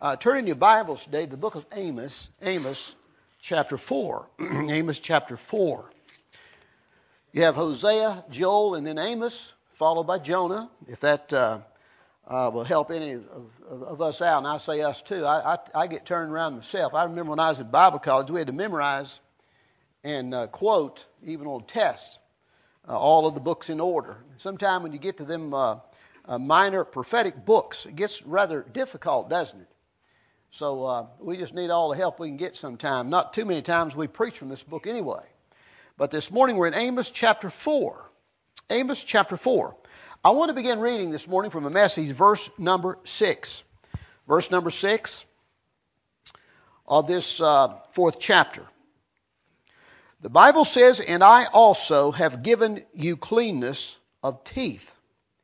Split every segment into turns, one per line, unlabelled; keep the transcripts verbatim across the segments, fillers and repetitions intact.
Uh, turn in your Bibles today to the book of Amos, Amos chapter four. Amos chapter four. You have Hosea, Joel, and then Amos, followed by Jonah. If that uh, uh, will help any of, of, of us out, and I say us too. I, I, I get turned around myself. I remember when I was at Bible college, we had to memorize and uh, quote, even on tests, uh, all of the books in order. Sometime when you get to them uh, uh, minor prophetic books, it gets rather difficult, doesn't it? So uh, we just need all the help we can get sometime. Not too many times we preach from this book anyway. But this morning we're in Amos chapter four. Amos chapter four. I want to begin reading this morning from a message, verse number six. Verse number six of this uh, fourth chapter. The Bible says, "And I also have given you cleanness of teeth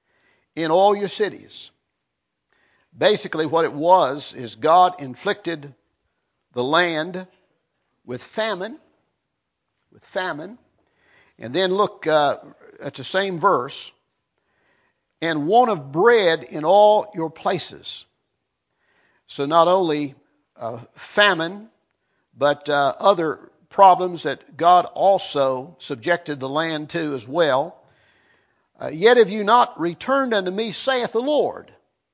in all your cities." Basically what it was is God inflicted the land with famine, with famine. And then look uh, at the same verse, "and want of bread in all your places." So not only uh, famine, but uh, other problems that God also subjected the land to as well. Uh, "Yet have you not returned unto me, saith the Lord.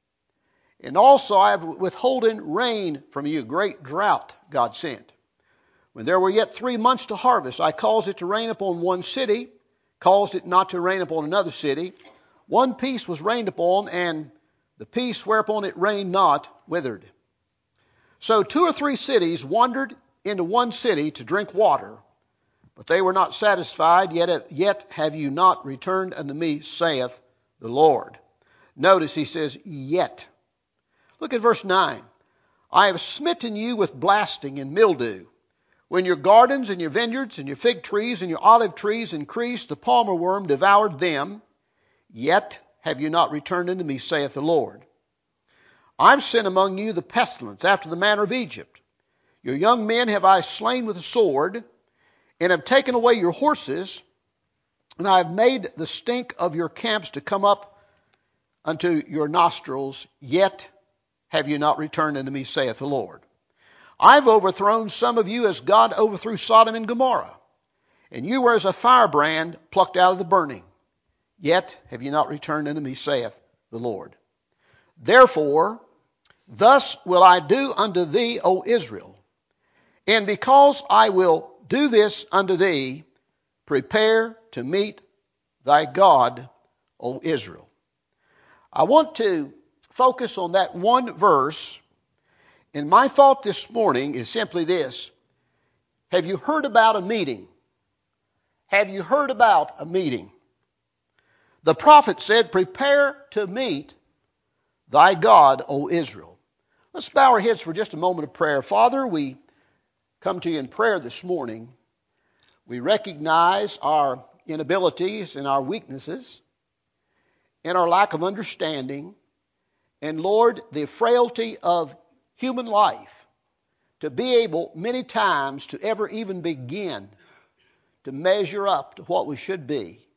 And also I have withholden rain from you." Great drought God sent. "When there were yet three months to harvest, I caused it to rain upon one city, caused it not to rain upon another city. One piece was rained upon, and the piece whereupon it rained not withered. So two or three cities wandered into one city to drink water, but they were not satisfied, yet, yet have you not returned unto me, saith the Lord." Notice he says, yet. Look at verse nine. "I have smitten you with blasting and mildew. When your gardens and your vineyards and your fig trees and your olive trees increased, the palmer worm devoured them. Yet have you not returned unto me, saith the Lord. I've sent among you the pestilence after the manner of Egypt. Your young men have I slain with the sword, and have taken away your horses, and I have made the stink of your camps to come up unto your nostrils. Yet have you not returned unto me, saith the Lord. I've overthrown some of you as God overthrew Sodom and Gomorrah, and you were as a firebrand plucked out of the burning. Yet have you not returned unto me, saith the Lord. Therefore, thus will I do unto thee, O Israel. And because I will do this unto thee, prepare to meet thy God, O Israel." I want to focus on that one verse. And my thought this morning is simply this. Have you heard about a meeting? Have you heard about a meeting? The prophet said, "Prepare to meet thy God, O Israel." Let's bow our heads for just a moment of prayer. Father, we come to you in prayer this morning. We recognize our inabilities and our weaknesses and our lack of understanding. And Lord, the frailty of human life to be able many times to ever even begin to measure up to what we should be.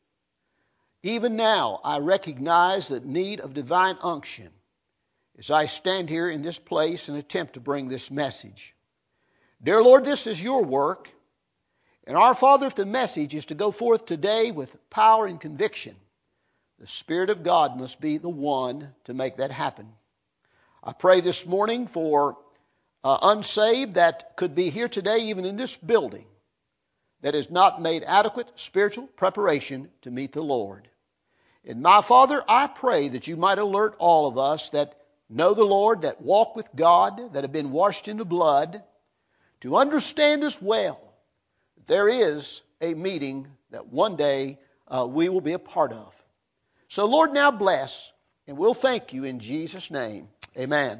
Even now, I recognize the need of divine unction as I stand here in this place and attempt to bring this message. Dear Lord, this is your work. And our Father, if the message is to go forth today with power and conviction, the Spirit of God must be the one to make that happen. I pray this morning for uh, unsaved that could be here today, even in this building, that has not made adequate spiritual preparation to meet the Lord. And my Father, I pray that you might alert all of us that know the Lord, that walk with God, that have been washed in the blood, to understand as well that there is a meeting that one day uh, we will be a part of. So Lord, now bless, and we'll thank you in Jesus' name. Amen.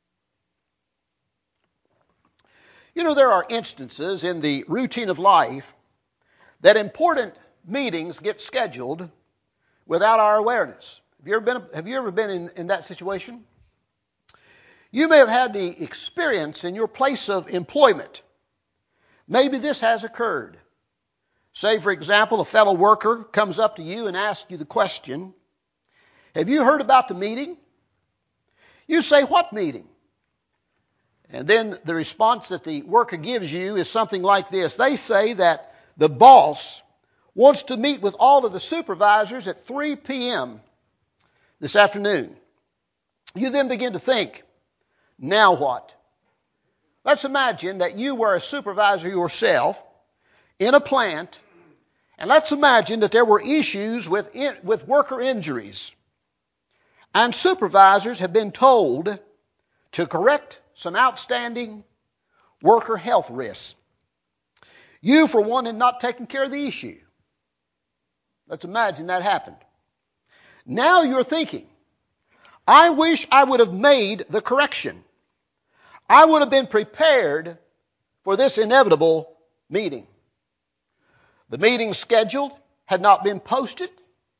You know, there are instances in the routine of life that important meetings get scheduled without our awareness. Have you ever been, have you ever been in, in that situation? You may have had the experience in your place of employment. Maybe this has occurred. Say, for example, a fellow worker comes up to you and asks you the question, "Have you heard about the meeting?" You say, "What meeting?" And then the response that the worker gives you is something like this. They say that the boss wants to meet with all of the supervisors at three p.m. this afternoon. You then begin to think, now what? Let's imagine that you were a supervisor yourself in a plant, and let's imagine that there were issues with, in, with worker injuries. And supervisors have been told to correct some outstanding worker health risks. You, for one, had not taken care of the issue. Let's imagine that happened. Now you're thinking, I wish I would have made the correction. I would have been prepared for this inevitable meeting. The meeting scheduled had not been posted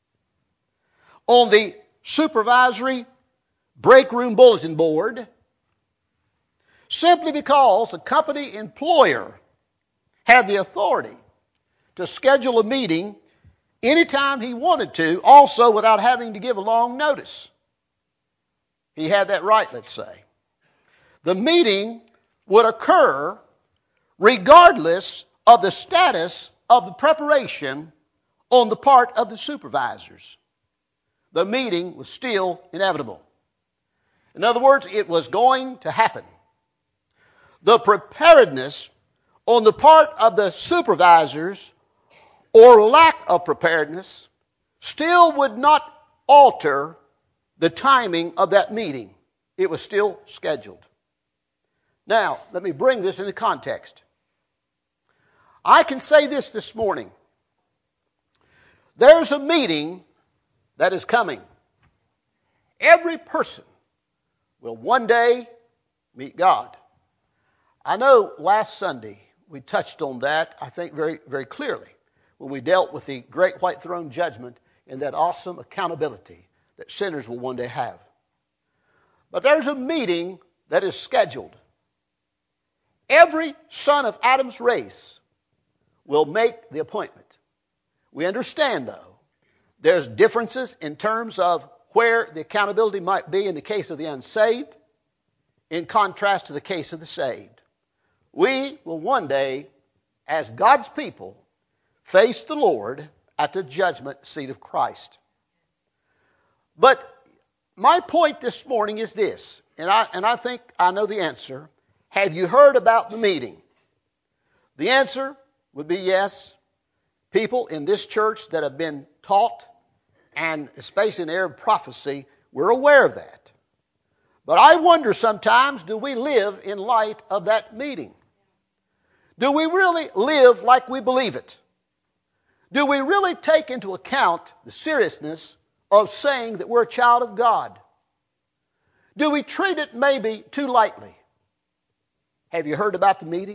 on the supervisory break room bulletin board simply because the company employer had the authority to schedule a meeting anytime he wanted to, also without having to give a long notice. He had that right, let's say. The meeting would occur regardless of the status of the preparation on the part of the supervisors. The meeting was still inevitable. In other words, it was going to happen. The preparedness on the part of the supervisors or lack of preparedness still would not alter the timing of that meeting. It was still scheduled. Now, let me bring this into context. I can say this this morning. There's a meeting that is coming. Every person will one day meet God. I know last Sunday we touched on that, I think, very, very clearly when we dealt with the great white throne judgment and that awesome accountability that sinners will one day have. But there's a meeting that is scheduled. Every son of Adam's race will make the appointment. We understand, though, there's differences in terms of where the accountability might be in the case of the unsaved, in contrast to the case of the saved. We will one day, as God's people, face the Lord at the judgment seat of Christ. But my point this morning is this, and I, and I think I know the answer. Have you heard about the meeting? The answer would be yes. People in this church that have been taught, and especially in the area of prophecy, we're aware of that. But I wonder sometimes, do we live in light of that meeting? Do we really live like we believe it? Do we really take into account the seriousness of saying that we're a child of God? Do we treat it maybe too lightly? Have you heard about the meeting?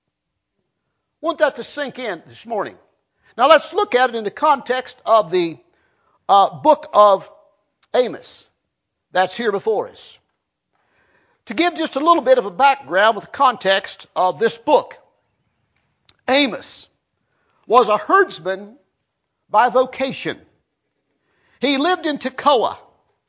I want that to sink in this morning. Now let's look at it in the context of the uh, book of Amos that's here before us. To give just a little bit of a background with the context of this book, Amos was a herdsman by vocation. He lived in Tekoa,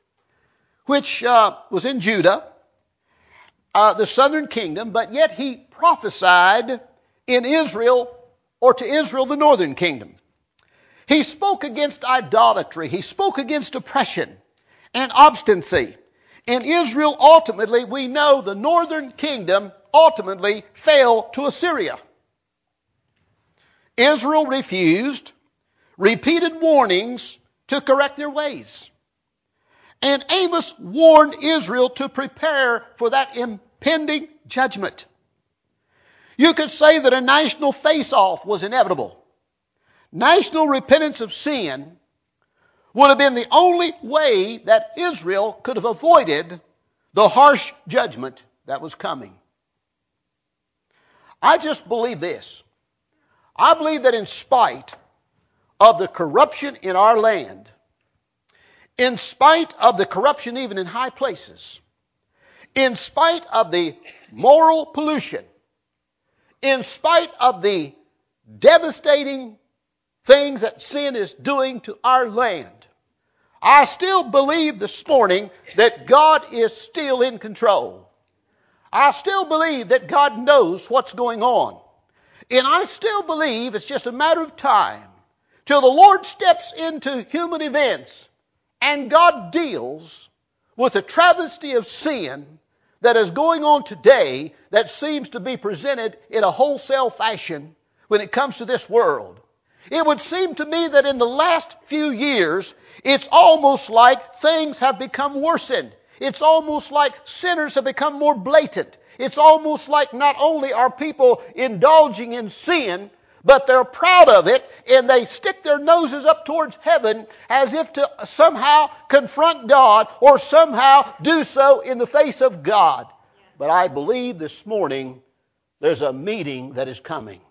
which uh, was in Judah, uh, the southern kingdom, but yet he prophesied in Israel, or to Israel, the northern kingdom. He spoke against idolatry. He spoke against oppression and obstinacy. In Israel, ultimately, we know the northern kingdom ultimately fell to Assyria. Israel refused repeated warnings to correct their ways. And Amos warned Israel to prepare for that impending judgment. You could say that a national face-off was inevitable. National repentance of sin would have been the only way that Israel could have avoided the harsh judgment that was coming. I just believe this. I believe that in spite of the corruption in our land, in spite of the corruption even in high places, in spite of the moral pollution, in spite of the devastating things that sin is doing to our land, I still believe this morning that God is still in control. I still believe that God knows what's going on. And I still believe it's just a matter of time till the Lord steps into human events and God deals with the travesty of sin that is going on today that seems to be presented in a wholesale fashion when it comes to this world. It would seem to me that in the last few years, it's almost like things have become worsened. It's almost like sinners have become more blatant. It's almost like not only are people indulging in sin, but they're proud of it, and they stick their noses up towards heaven as if to somehow confront God or somehow do so in the face of God. But I believe this morning there's a meeting that is coming.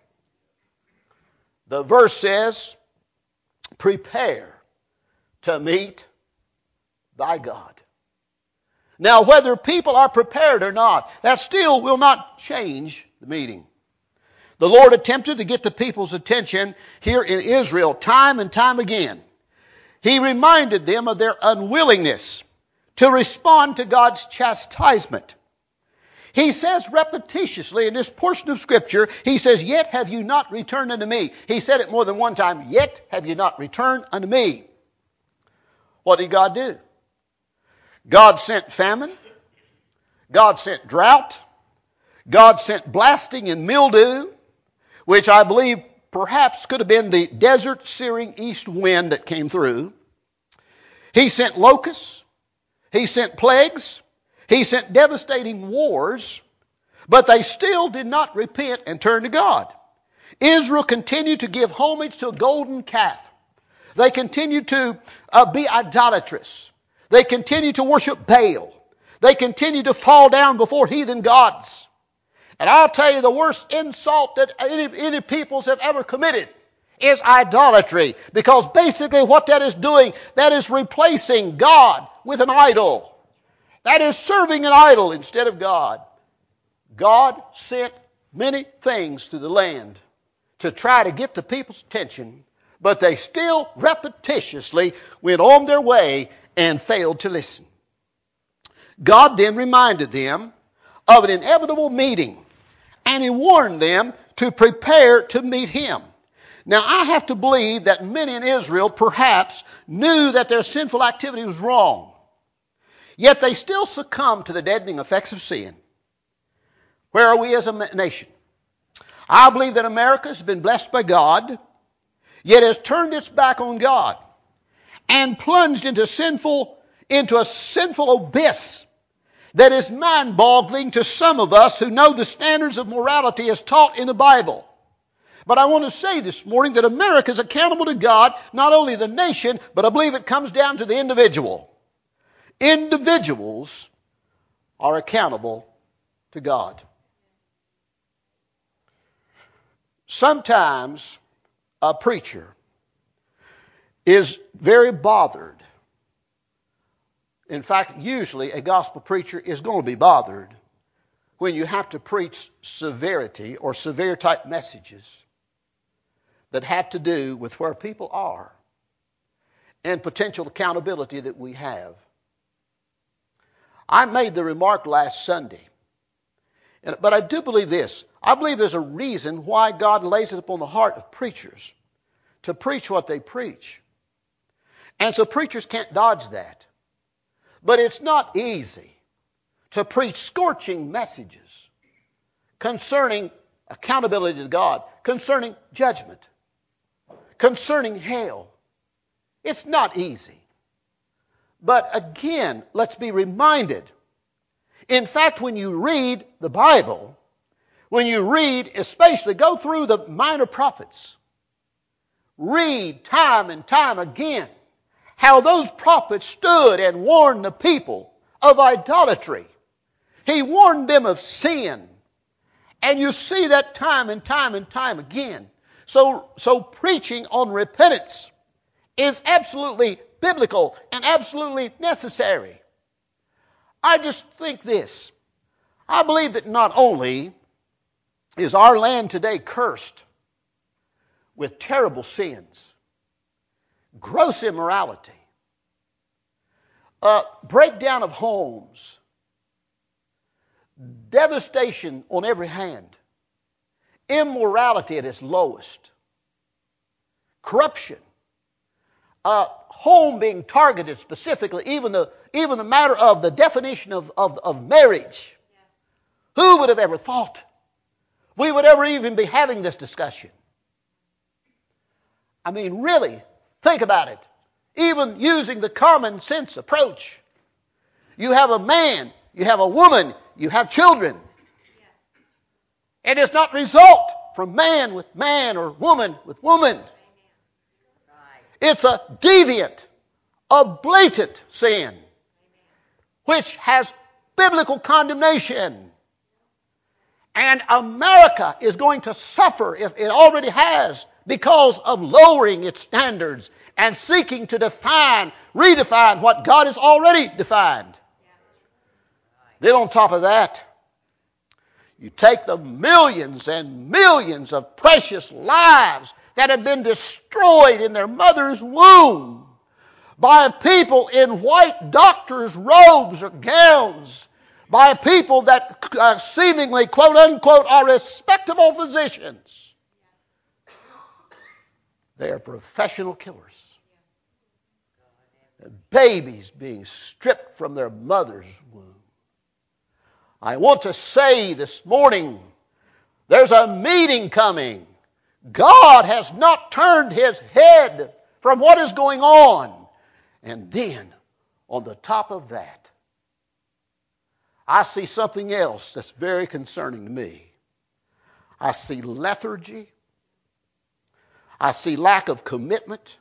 The verse says, prepare to meet thy God. Now, whether people are prepared or not, that still will not change the meeting. The Lord attempted to get the people's attention here in Israel time and time again. He reminded them of their unwillingness to respond to God's chastisement. He says repetitiously in this portion of Scripture, he says, yet have you not returned unto me. He said it more than one time, yet have you not returned unto me. What did God do? God sent famine. God sent drought. God sent blasting and mildew, which I believe perhaps could have been the desert searing east wind that came through. He sent locusts. He sent plagues. He sent devastating wars. But they still did not repent and turn to God. Israel continued to give homage to a golden calf. They continued to uh, be idolatrous. They continued to worship Baal. They continued to fall down before heathen gods. And I'll tell you, the worst insult that any, any peoples have ever committed is idolatry. Because basically what that is doing, that is replacing God with an idol. That is serving an idol instead of God. God sent many things to the land to try to get the people's attention, but they still repetitiously went on their way and failed to listen. God then reminded them of an inevitable meeting, and He warned them to prepare to meet Him. Now, I have to believe that many in Israel perhaps knew that their sinful activity was wrong, yet they still succumbed to the deadening effects of sin. Where are we as a nation? I believe that America has been blessed by God, yet has turned its back on God and plunged into sinful, into a sinful abyss that is mind-boggling to some of us who know the standards of morality as taught in the Bible. But I want to say this morning that America is accountable to God, not only the nation, but I believe it comes down to the individual. Individuals are accountable to God. Sometimes a preacher is very bothered. In fact, usually a gospel preacher is going to be bothered when you have to preach severity or severe type messages that have to do with where people are and potential accountability that we have. I made the remark last Sunday, but I do believe this. I believe there's a reason why God lays it upon the heart of preachers to preach what they preach. And so preachers can't dodge that. But it's not easy to preach scorching messages concerning accountability to God, concerning judgment, concerning hell. It's not easy. But again, let's be reminded. In fact, when you read the Bible, when you read, especially go through the minor prophets, read time and time again how those prophets stood and warned the people of idolatry. He warned them of sin. And you see that time and time and time again. So, so preaching on repentance is absolutely biblical and absolutely necessary. I just think this. I believe that not only is our land today cursed with terrible sins, gross immorality, uh, breakdown of homes, devastation on every hand, immorality at its lowest, corruption, uh, home being targeted specifically, even the even the matter of the definition of, of, of marriage. Yeah. Who would have ever thought we would ever even be having this discussion? I mean, really, think about it. Even using the common sense approach. You have a man, you have a woman, you have children. It does not result from man with man or woman with woman. It's a deviant, a blatant sin, which has biblical condemnation. And America is going to suffer, if it already has, because of lowering its standards and seeking to define, redefine what God has already defined. Then on top of that, you take the millions and millions of precious lives that have been destroyed in their mother's womb by people in white doctors' robes or gowns, by people that uh, seemingly, quote unquote, are respectable physicians. They are professional killers. And babies being stripped from their mother's womb. I want to say this morning, there's a meeting coming. God has not turned His head from what is going on. And then, on the top of that, I see something else that's very concerning to me. I see lethargy. I see lack of commitment.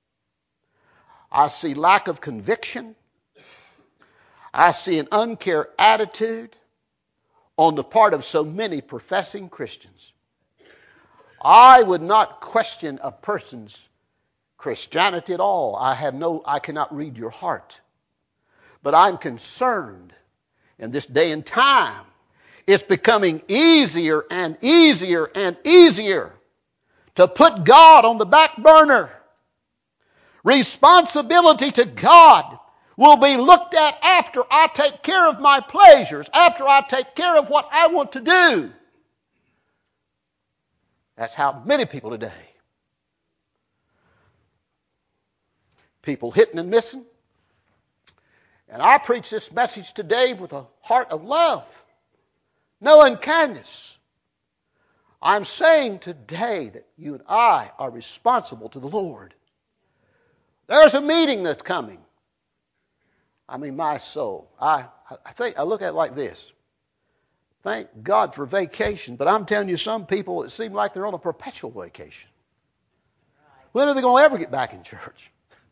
I see lack of conviction. I see an uncare attitude on the part of so many professing Christians. I would not question a person's Christianity at all. I have no, I cannot read your heart. But I'm concerned in this day and time, it's becoming easier and easier and easier to put God on the back burner. Responsibility to God will be looked at after I take care of my pleasures, after I take care of what I want to do. That's how many people today. People hitting and missing. And I preach this message today with a heart of love, no unkindness. I'm saying today that you and I are responsible to the Lord. There's a meeting that's coming. I mean, my soul. I, I think I look at it like this. Thank God for vacation, but I'm telling you, some people, it seems like they're on a perpetual vacation. When are they going to ever get back in church?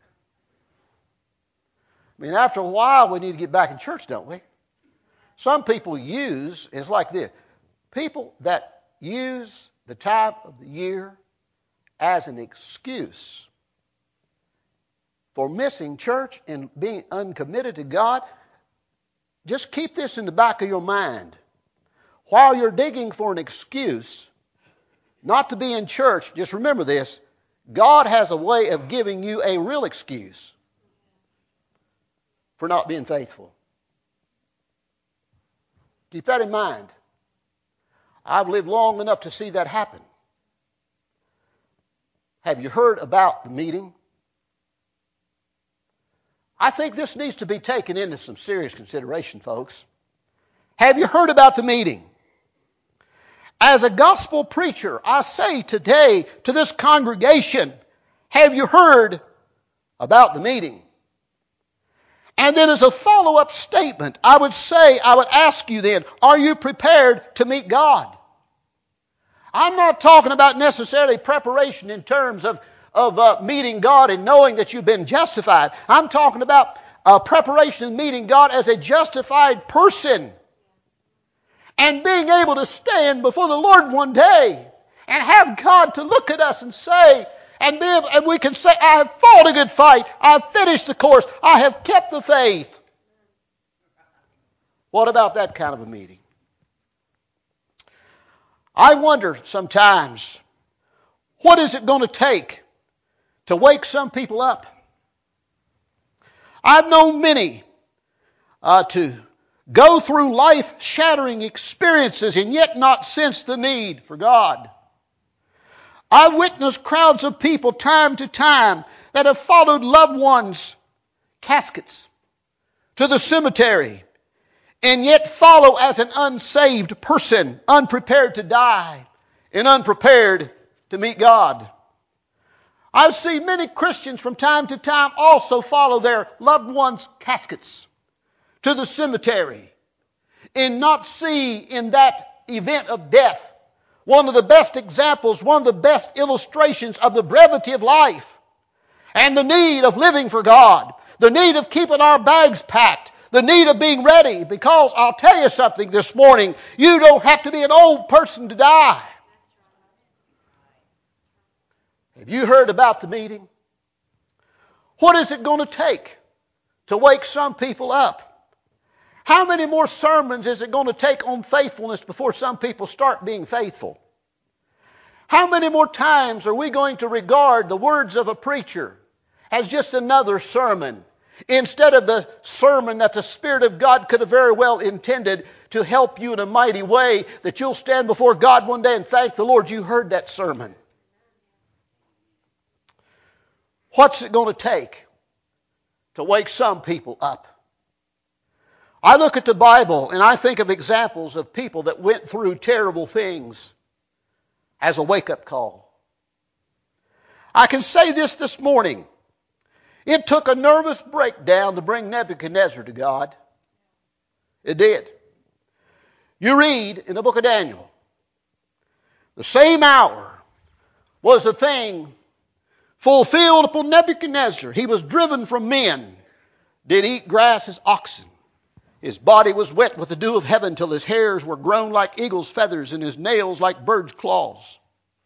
I mean, after a while, we need to get back in church, don't we? Some people use, it's like this, people that use the time of the year as an excuse for missing church and being uncommitted to God. Just keep this in the back of your mind. While you're digging for an excuse not to be in church, just remember this, God has a way of giving you a real excuse for not being faithful. Keep that in mind. I've lived long enough to see that happen. Have you heard about the meeting? I think this needs to be taken into some serious consideration, folks. Have you heard about the meeting? As a gospel preacher, I say today to this congregation, have you heard about the meeting? And then as a follow-up statement, I would say, I would ask you then, are you prepared to meet God? I'm not talking about necessarily preparation in terms of, of uh, meeting God and knowing that you've been justified. I'm talking about uh, preparation in meeting God as a justified person. And being able to stand before the Lord one day and have God to look at us and say, and, be able, and we can say, I have fought a good fight. I have finished the course. I have kept the faith. What about that kind of a meeting? I wonder sometimes, what is it going to take to wake some people up? I've known many uh, to go through life-shattering experiences and yet not sense the need for God. I've witnessed crowds of people time to time that have followed loved ones' caskets to the cemetery and yet follow as an unsaved person, unprepared to die and unprepared to meet God. I've seen many Christians from time to time also follow their loved ones' caskets to the cemetery and not see in that event of death one of the best examples, one of the best illustrations of the brevity of life and the need of living for God, the need of keeping our bags packed, the need of being ready. Because I'll tell you something this morning, you don't have to be an old person to die. Have you heard about the meeting? What is it going to take to wake some people up? How many more sermons is it going to take on faithfulness before some people start being faithful? How many more times are we going to regard the words of a preacher as just another sermon instead of the sermon that the Spirit of God could have very well intended to help you in a mighty way that you'll stand before God one day and thank the Lord you heard that sermon? What's it going to take to wake some people up? I look at the Bible and I think of examples of people that went through terrible things as a wake-up call. I can say this this morning. It took a nervous breakdown to bring Nebuchadnezzar to God. It did. You read in the book of Daniel, the same hour was the thing fulfilled upon Nebuchadnezzar. He was driven from men, did eat grass as oxen. His body was wet with the dew of heaven till his hairs were grown like eagle's feathers and his nails like bird's claws.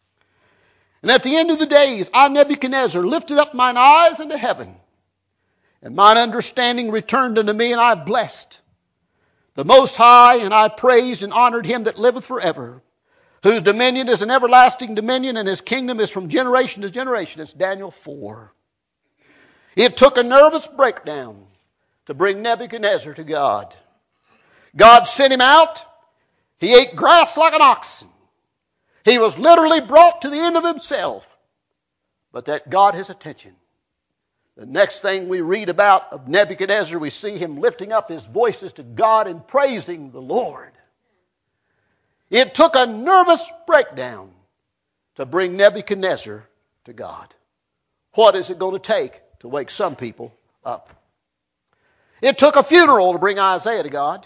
And at the end of the days, I, Nebuchadnezzar, lifted up mine eyes unto heaven, and mine understanding returned unto me, and I blessed the Most High, and I praised and honored him that liveth forever, whose dominion is an everlasting dominion, and his kingdom is from generation to generation. It's Daniel four. It took a nervous breakdown to bring Nebuchadnezzar to God. God sent him out. He ate grass like an oxen. He was literally brought to the end of himself. But that got his attention. The next thing we read about of Nebuchadnezzar, we see him lifting up his voices to God and praising the Lord. It took a nervous breakdown to bring Nebuchadnezzar to God. What is it going to take to wake some people up? It took a funeral to bring Isaiah to God.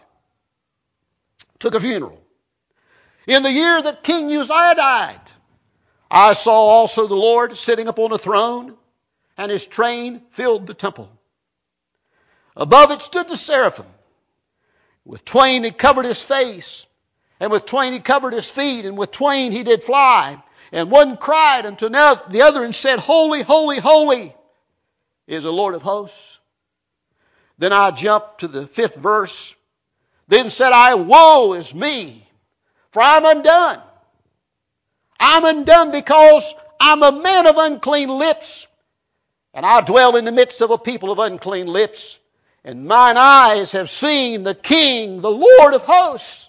It took a funeral. In the year that King Uzziah died, I saw also the Lord sitting upon a throne, and his train filled the temple. Above it stood the seraphim. With twain he covered his face, and with twain he covered his feet, and with twain he did fly. And one cried unto the other and said, Holy, holy, holy is the Lord of hosts. Then I jumped to the fifth verse. Then said I, Woe is me, for I'm undone. I'm undone because I'm a man of unclean lips, and I dwell in the midst of a people of unclean lips. And mine eyes have seen the King, the Lord of hosts.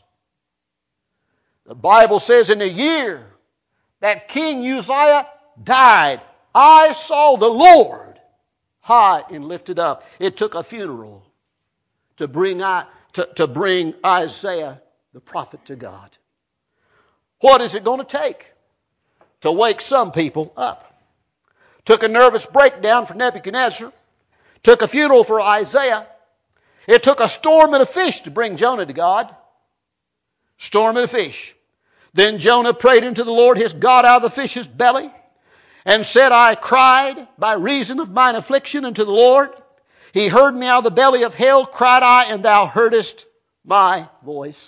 The Bible says in the year that King Uzziah died, I saw the Lord high and lifted up. It took a funeral to bring, I, to, to bring Isaiah the prophet to God. What is it going to take to wake some people up? Took a nervous breakdown for Nebuchadnezzar. Took a funeral for Isaiah. It took a storm and a fish to bring Jonah to God. Storm and a fish. Then Jonah prayed unto the Lord his God out of the fish's belly, and said, I cried by reason of mine affliction unto the Lord. He heard me out of the belly of hell, cried I, and thou heardest my voice.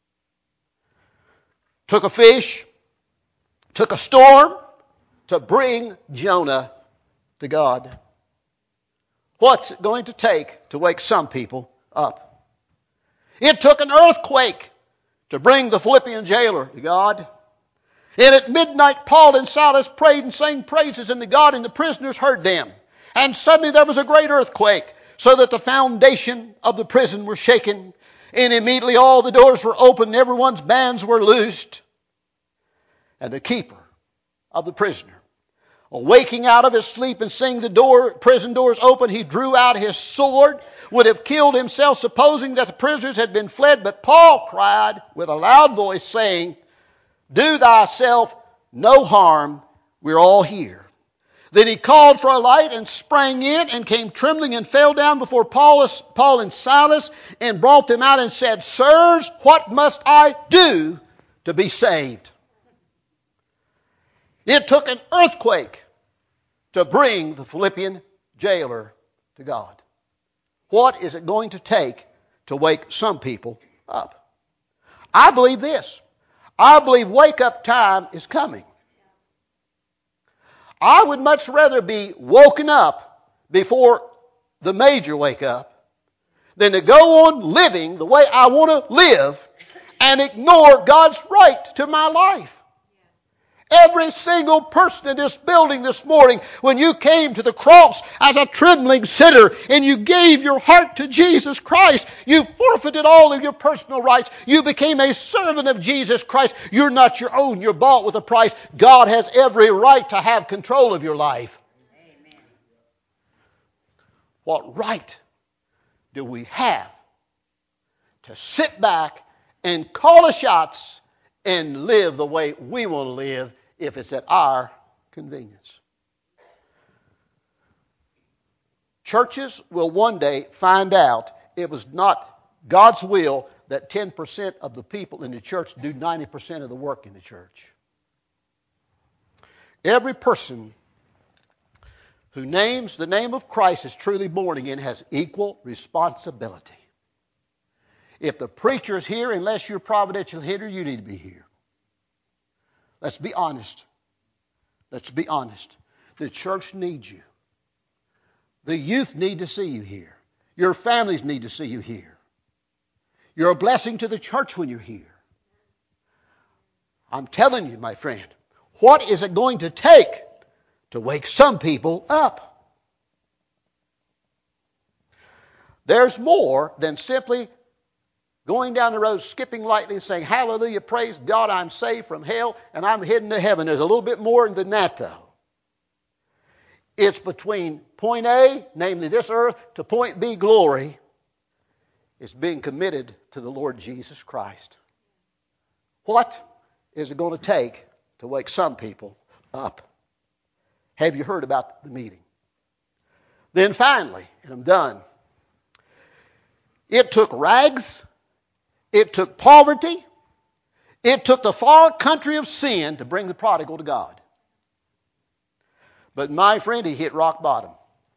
Took a fish, took a storm to bring Jonah to God. What's it going to take to wake some people up? It took an earthquake to bring the Philippian jailer to God. And at midnight, Paul and Silas prayed and sang praises unto God, and the prisoners heard them. And suddenly there was a great earthquake, so that the foundation of the prison was shaken. And immediately all the doors were opened, and everyone's bands were loosed. And the keeper of the prisoner, awaking out of his sleep and seeing the door, prison doors open, he drew out his sword, would have killed himself, supposing that the prisoners had been fled. But Paul cried with a loud voice, saying, "Do thyself no harm, we're all here." Then he called for a light and sprang in and came trembling and fell down before Paul, Paul and Silas and brought them out and said, "Sirs, what must I do to be saved?" It took an earthquake to bring the Philippian jailer to God. What is it going to take to wake some people up? I believe this. I believe wake-up time is coming. I would much rather be woken up before the major wake up than to go on living the way I want to live and ignore God's right to my life. Every single person in this building this morning, when you came to the cross as a trembling sinner and you gave your heart to Jesus Christ, you forfeited all of your personal rights. You became a servant of Jesus Christ. You're not your own. You're bought with a price. God has every right to have control of your life. Amen. What right do we have to sit back and call the shots and live the way we want to live if it's at our convenience? Churches will one day find out it was not God's will that ten percent of the people in the church do ninety percent of the work in the church. Every person who names the name of Christ is truly born again has equal responsibility. If the preacher is here, unless you're providential hitter, you need to be here. Let's be honest. Let's be honest. The church needs you. The youth need to see you here. Your families need to see you here. You're a blessing to the church when you're here. I'm telling you, my friend, what is it going to take to wake some people up? There's more than simply going down the road, skipping lightly and saying, "Hallelujah, praise God, I'm saved from hell and I'm heading to heaven." There's a little bit more than that, though. It's between point A, namely this earth, to point B, glory. It's being committed to the Lord Jesus Christ. What is it going to take to wake some people up? Have you heard about the meeting? Then finally, and I'm done, it took rags. It took poverty. It took the far country of sin to bring the prodigal to God. But my friend, he hit rock bottom.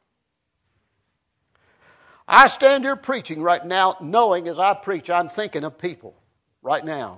I stand here preaching right now, knowing as I preach, I'm thinking of people right now.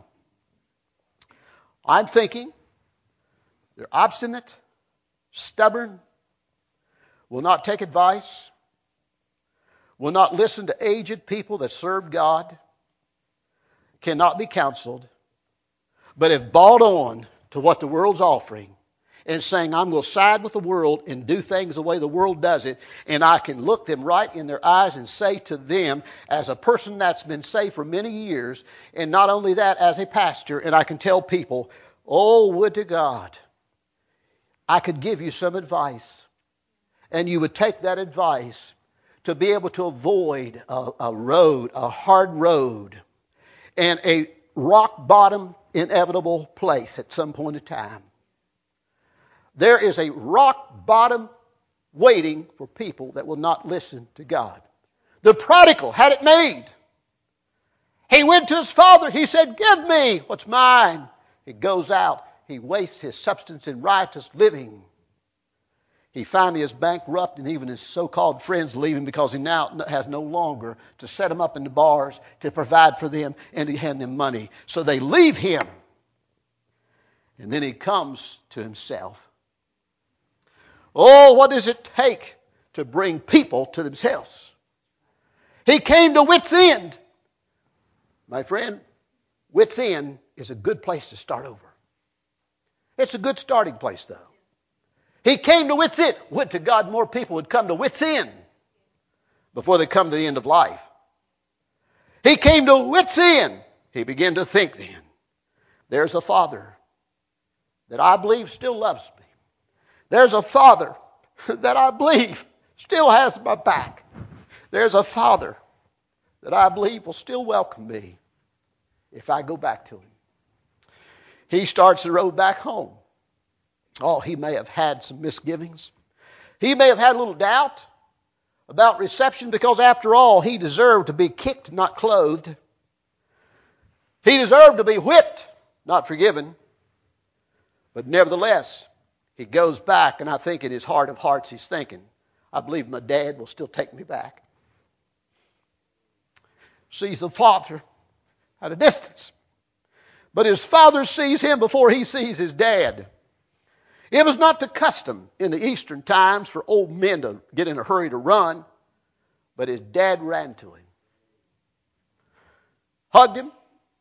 I'm thinking they're obstinate, stubborn, will not take advice, will not listen to aged people that serve God, cannot be counseled, but have bought on to what the world's offering and saying, "I'm going to side with the world and do things the way the world does it," and I can look them right in their eyes and say to them, as a person that's been saved for many years, and not only that, as a pastor, and I can tell people, "Oh, would to God I could give you some advice, and you would take that advice to be able to avoid a, a road, a hard road, and a rock bottom inevitable place at some point in time." There is a rock bottom waiting for people that will not listen to God. The prodigal had it made. He went to his father. He said, "Give me what's mine." He goes out. He wastes his substance in riotous living. He finally is bankrupt, and even his so-called friends leave him because he now has no longer to set them up in the bars, to provide for them, and to hand them money. So they leave him. And then he comes to himself. Oh, what does it take to bring people to themselves? He came to wit's end. My friend, wit's end is a good place to start over. It's a good starting place, though. He came to wit's end. Would to God more people would come to wit's end before they come to the end of life. He came to wit's end. He began to think then, there's a Father that I believe still loves me. There's a Father that I believe still has my back. There's a Father that I believe will still welcome me if I go back to Him. He starts the road back home. Oh, he may have had some misgivings. He may have had a little doubt about reception because after all, he deserved to be kicked, not clothed. He deserved to be whipped, not forgiven. But nevertheless, he goes back, and I think in his heart of hearts he's thinking, I believe my dad will still take me back. Sees the father at a distance. But his father sees him before he sees his dad. It was not the custom in the Eastern times for old men to get in a hurry to run, but his dad ran to him, hugged him,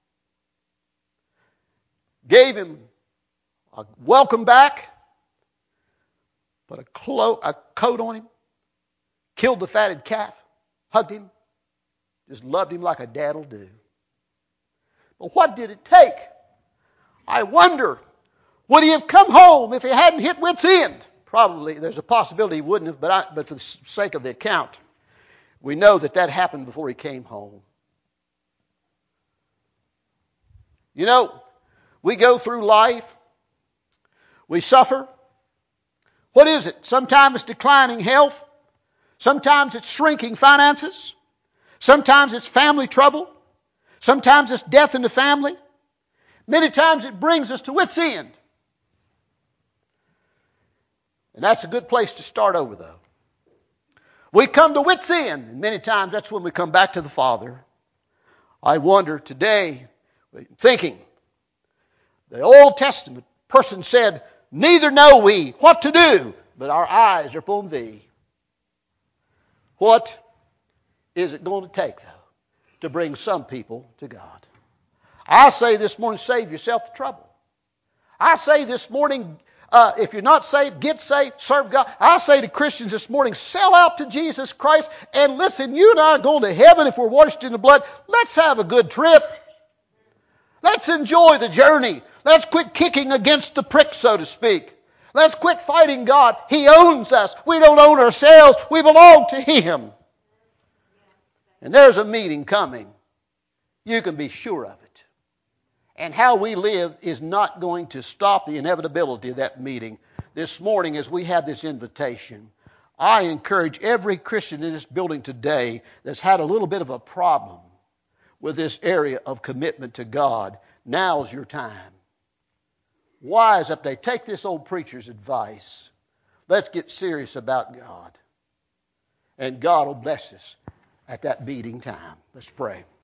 gave him a welcome back, put a, clo- a coat on him, killed the fatted calf, hugged him, just loved him like a dad will do. But what did it take? I wonder, would he have come home if he hadn't hit wit's end? Probably. There's a possibility he wouldn't have, but, I, but for the sake of the account, we know that that happened before he came home. You know, we go through life. We suffer. What is it? Sometimes it's declining health. Sometimes it's shrinking finances. Sometimes it's family trouble. Sometimes it's death in the family. Many times it brings us to wit's end. And that's a good place to start over, though. We come to wit's end, and many times that's when we come back to the Father. I wonder today, thinking, the Old Testament person said, neither know we what to do, but our eyes are upon Thee. What is it going to take, though, to bring some people to God? I say this morning, save yourself the trouble. I say this morning, uh, if you're not saved, get saved, serve God. I say to Christians this morning, sell out to Jesus Christ, and listen, you and I are going to heaven if we're washed in the blood. Let's have a good trip. Let's enjoy the journey. Let's quit kicking against the prick, so to speak. Let's quit fighting God. He owns us. We don't own ourselves. We belong to Him. And there's a meeting coming. You can be sure of it. And how we live is not going to stop the inevitability of that meeting. This morning, as we have this invitation, I encourage every Christian in this building today that's had a little bit of a problem with this area of commitment to God, now's your time. Wise up there. Take this old preacher's advice. Let's get serious about God. And God will bless us at that meeting time. Let's pray.